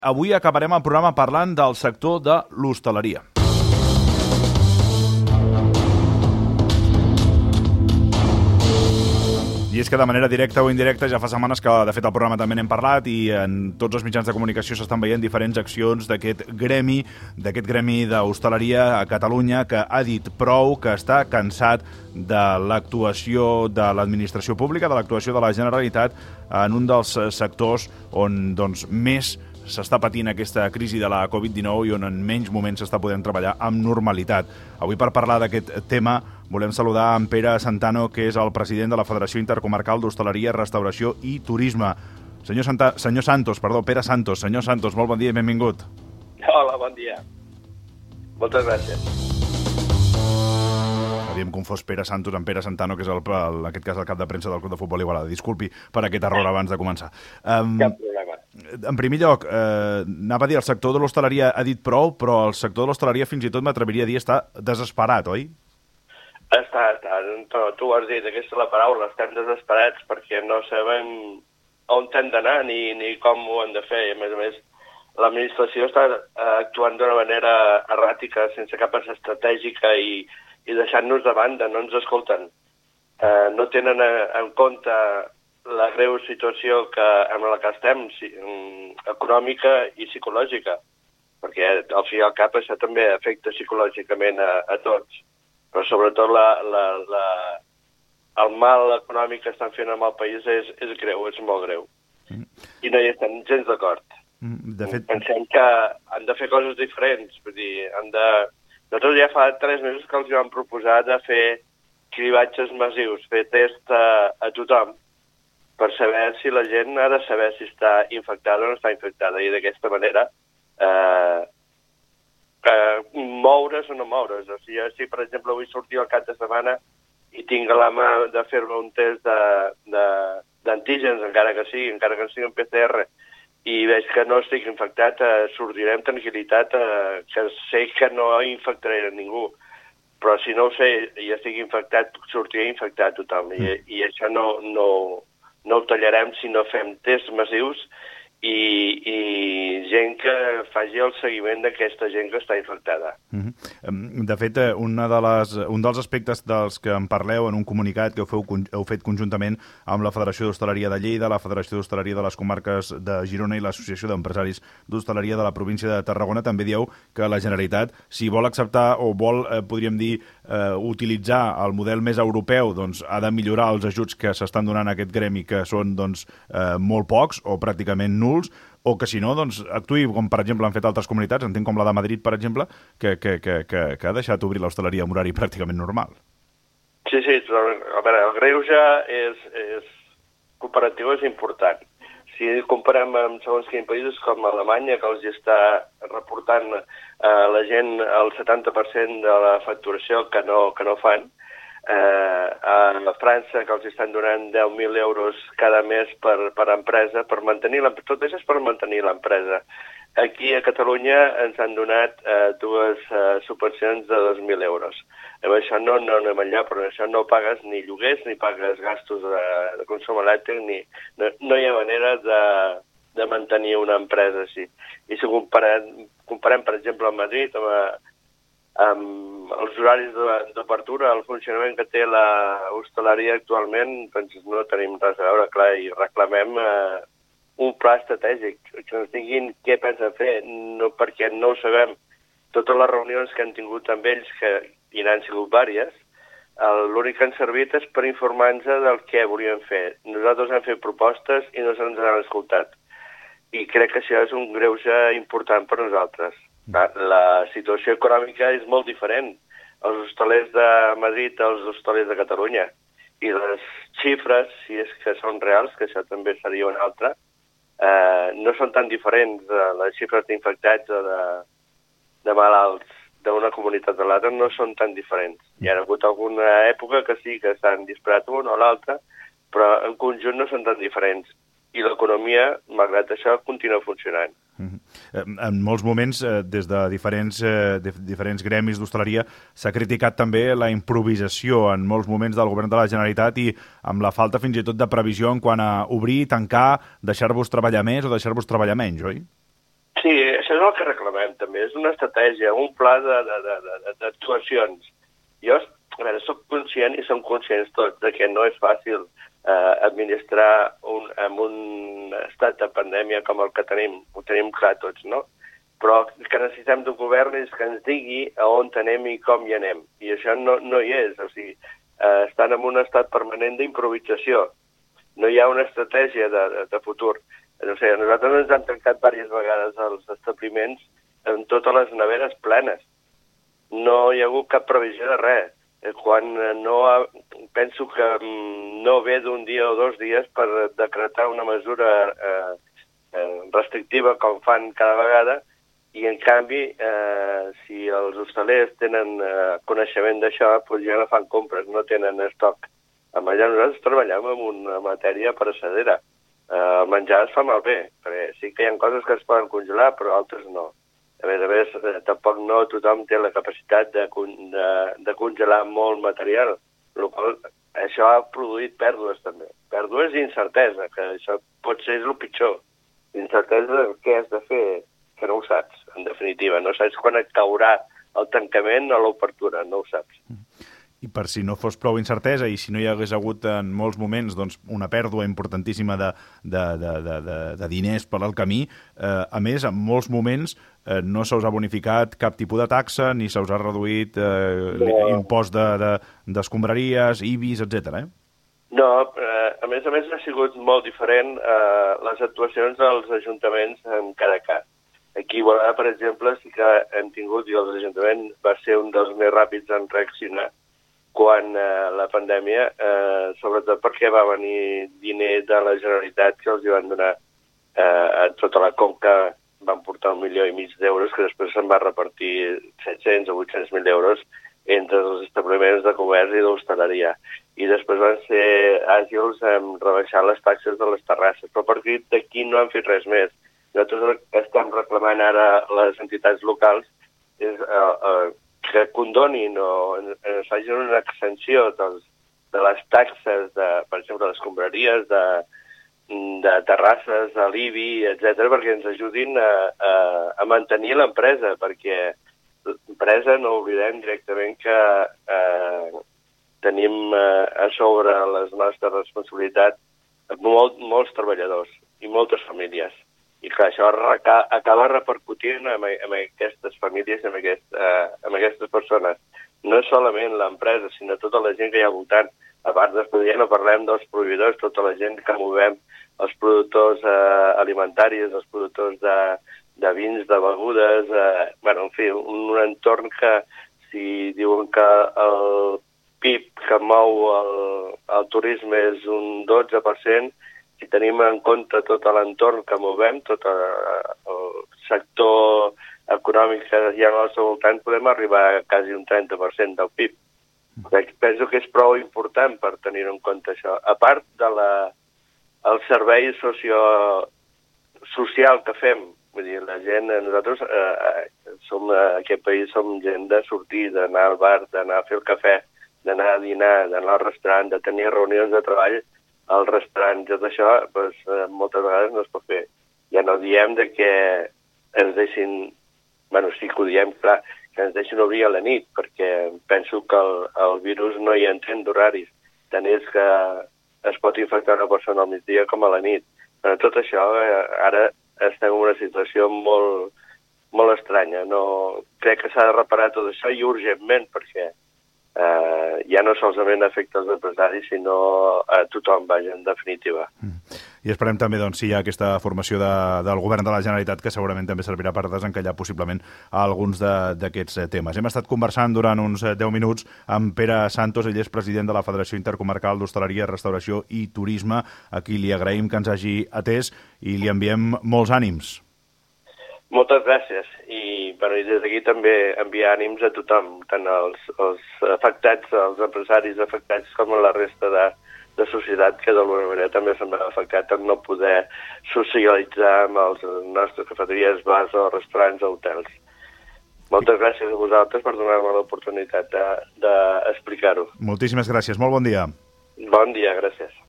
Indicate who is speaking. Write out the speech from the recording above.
Speaker 1: Avui acabarem el programa parlant del sector de l'hostaleria. I és que de manera directa o indirecta ja fa setmanes que, de fet, al programa també n'hem parlat i en tots els mitjans de comunicació s'estan veient diferents accions d'aquest gremi d'hostaleria a Catalunya, que ha dit prou, que està cansat de l'actuació de l'administració pública, de l'actuació de la Generalitat en un dels sectors on més s'està patint aquesta crisi de la Covid-19 i on en menys moments s'està podent treballar amb normalitat. Avui, per parlar d'aquest tema, volem saludar en Pere Santano, que és el president de la Federació Intercomarcal d'Hostaleria, Restauració i Turisme. Pere Santos. Senyor Santos, molt bon dia i benvingut.
Speaker 2: Hola, bon dia. Moltes gràcies.
Speaker 1: Havíem confós Pere Santos amb Pere Santano, que és en aquest cas el cap de premsa del Club de Futbol Igualada. Disculpi per aquest error abans de començar.
Speaker 2: Cap problema.
Speaker 1: En primer lloc, anava a dir, el sector de l'hostaleria ha dit prou, però el sector de l'hostaleria fins i tot m'atreviria a dir està desesperat, oi?
Speaker 2: Està. Tu ho has dit, aquesta és la paraula. Estem desesperats perquè no sabem on hem d'anar ni com ho hem de fer. I, a més, l'administració està actuant d'una manera erràtica, sense cap estratègica i deixant-nos de banda, no ens escolten. No tenen en compte la greu situació en la que estem, econòmica i psicològica, perquè al fi i al cap això també afecta psicològicament a tots, però sobretot el mal econòmic que estan fent amb el país és greu, és molt greu. I no hi estem gens d'acord.
Speaker 1: De fet...
Speaker 2: Pensem que han de fer coses diferents, vull dir, nosaltres ja fa 3 mesos que els vam proposar de fer cribatges massius, fer test a tothom, per saber si la gent ha de saber si està infectada o no està infectada, i d'aquesta manera moure's o no moure's. O sigui, si per exemple vull sortir al cap de setmana i tinc a la mà de fer-me un test d'antígens, encara que sigui un PCR, i veig que no estic infectat, sortiré amb tranquil·litat, que sé que no infectaré a ningú. Però si no ho sé i estic infectat, sortiré infectat tothom. I això no ho tallarem si no fem tests massius i gent que faci el seguiment d'aquesta gent que està infectada.
Speaker 1: De fet, un dels aspectes dels que en parleu en un comunicat que heu fet conjuntament amb la Federació d'Hostaleria de Lleida, la Federació d'Hostaleria de les Comarques de Girona i l'Associació d'Empresaris d'Hostaleria de la província de Tarragona, també dieu que la Generalitat, si vol acceptar o vol, podríem dir, utilitzar el model més europeu, doncs ha de millorar els ajuts que s'estan donant a aquest gremi, que són molt pocs o pràcticament nuls, o que si no, actuï com per exemple han fet altres comunitats, entenc com la de Madrid, per exemple, que ha deixat obrir l'hostaleria amb horari pràcticament normal.
Speaker 2: Sí, però, a veure, el greuge comparatiu és important. Si comparem amb segons quins països com Alemanya, que els està reportant la gent el 70% de la facturació que no fan, a França, que els estan donant 10.000 euros cada mes per empresa, per mantenir l'empresa. Tot això és per mantenir l'empresa. Aquí a Catalunya ens han donat 2 subvencions de 2.000 euros. Amb això no anem enllà, però això no pagues ni lloguers, ni pagues gastos de consum elèctric, no hi ha manera de mantenir una empresa així. I si comparem, per exemple, a Madrid, amb els horaris d'apertura, el funcionament que té la hostaleria actualment, doncs no tenim res a veure, clar, i reclamem un pla estratègic, que ens diguin què pensen fer, perquè no ho sabem. Totes les reunions que han tingut amb ells, que hi n'han sigut vàries, l'únic que han servit és per informar-nos del què volien fer. Nosaltres hem fet propostes i no se'ns han escoltat. I crec que això és un greuge important per nosaltres. La situació econòmica és molt diferent. Els hostalers de Madrid als hostalers de Catalunya. I les xifres, si és que són reals, que això també seria una altra, no són tan diferents. Les xifres d'infectats o de malalts d'una comunitat a l'altra no són tan diferents. Hi ha hagut alguna època que sí que s'han disparat una o l'altra, però en conjunt no són tan diferents. I l'economia, malgrat això, continua funcionant.
Speaker 1: En molts moments, des de diferents gremis d'hostaleria, s'ha criticat també la improvisació en molts moments del govern de la Generalitat i amb la falta fins i tot de previsió en quant a obrir, tancar, deixar-vos treballar més o deixar-vos treballar menys, oi?
Speaker 2: Sí, això és el que reclamem també, és una estratègia, un pla d'actuacions. Jo, a veure, soc conscient i som conscients tots de que no és fàcil administrar en un estat de pandèmia com el que tenim, ho tenim clar tots, no? Però que necessitem d'un govern és que ens digui a on anem i com hi anem. I això no hi és, o sigui, estan en un estat permanent d'improvisació. No hi ha una estratègia de futur. No sé, nosaltres ens han tancat diverses vegades els establiments amb totes les neveres plenes. No hi ha hagut cap previsió de res. Penso que no ve d'un dia o 2 dies per decretar una mesura restrictiva com fan cada vegada i, en canvi, si els hostalers tenen coneixement d'això, doncs ja no fan compres, no tenen estoc. Allà nosaltres treballem en una matèria precedera. El menjar es fa malbé, perquè sí que hi ha coses que es poden congelar, però altres no. A més, tampoc no tothom té la capacitat de congelar molt material, això ha produït pèrdues també. Pèrdues i incertesa, que això pot ser el pitjor. Incertesa de què has de fer, que no ho saps, en definitiva. No saps quan et caurà el tancament o l'obertura, no ho saps.
Speaker 1: I per si no fos prou incertesa i si no hi hagués hagut en molts moments doncs, una pèrdua importantíssima de diners per al camí, a més, en molts moments no se us ha bonificat cap tipus de taxa ni se us ha reduït impost d'escombraries, IBIs, etc.
Speaker 2: No, a més ha sigut molt diferent les actuacions dels ajuntaments en cada cas. Aquí a Igualada, per exemple, sí que hem tingut, i l'Ajuntament va ser un dels més ràpids en reaccionar quan la pandèmia, sobretot perquè va venir diner de la Generalitat que els van donar a tota la Conca, van portar 1,5 milions d'euros, que després se'n va repartir 700 o 800.000 euros entre els establiments de comerç i d'hostaleria. I després van ser àgils en rebaixar les taxes de les terrasses, però a partir d'aquí no han fet res més. Nosaltres estem reclamant ara les entitats locals que condonin o facin una extensió de les taxes, per exemple, de les escombraries, de terrasses, de l'IBI, etc., perquè ens ajudin a mantenir l'empresa, perquè l'empresa, no oblidem directament que tenim a sobre les nostres responsabilitats molts treballadors i moltes famílies. I clar, això acaba repercutint en aquestes famílies, en aquestes persones. No és solament l'empresa, sinó tota la gent que hi ha al voltant. A part, després ja no parlem dels proveïdors, tota la gent que movem, els productors alimentaris, els productors de vins, de begudes, en fi, un entorn que si diuen que el PIB que mou el turisme és un 12%, si tenim en compte tot l'entorn que movem, tot el sector econòmic que hi ha al nostre voltant, podem arribar a quasi un 30% del PIB. Penso que és prou important per tenir en compte això. A part del servei social que fem, vull dir, la gent, nosaltres aquest país som gent de sortir, d'anar al bar, d'anar a fer el cafè, d'anar a dinar, d'anar al restaurant, de tenir reunions de treball al restaurant. Tot això moltes vegades no es pot fer. Ja no diem que ens deixin, sí que ho diem, clar, que ens deixin obrir a la nit, perquè penso que el virus no hi entén d'horaris. Tant és que es pot infectar una persona al migdia com a la nit. Però tot això, ara estem en una situació molt, molt estranya. Crec que s'ha de reparar tot això i urgentment, perquè ja no solament afecta els empresaris, sinó a tothom, vaja, en definitiva.
Speaker 1: I esperem també si hi ha aquesta formació del govern de la Generalitat, que segurament també servirà per desencallar possiblement alguns d'aquests temes. Hem estat conversant durant uns 10 minuts amb Pere Santos, ell és president de la Federació Intercomarcal d'Hostaleria, Restauració i Turisme, a qui li agraïm que ens hagi atès i li enviem molts ànims.
Speaker 2: Moltes gràcies. I des d'aquí també enviar ànims a tothom, tant els afectats, els empresaris afectats, com a la resta de societat que d'alguna manera també se'n va afectat en no poder socialitzar amb les nostres cafeteries, bars o restaurants o hotels. Moltes gràcies a vosaltres per donar-me l'oportunitat d'explicar-ho.
Speaker 1: Moltíssimes gràcies. Molt bon dia.
Speaker 2: Bon dia, gràcies.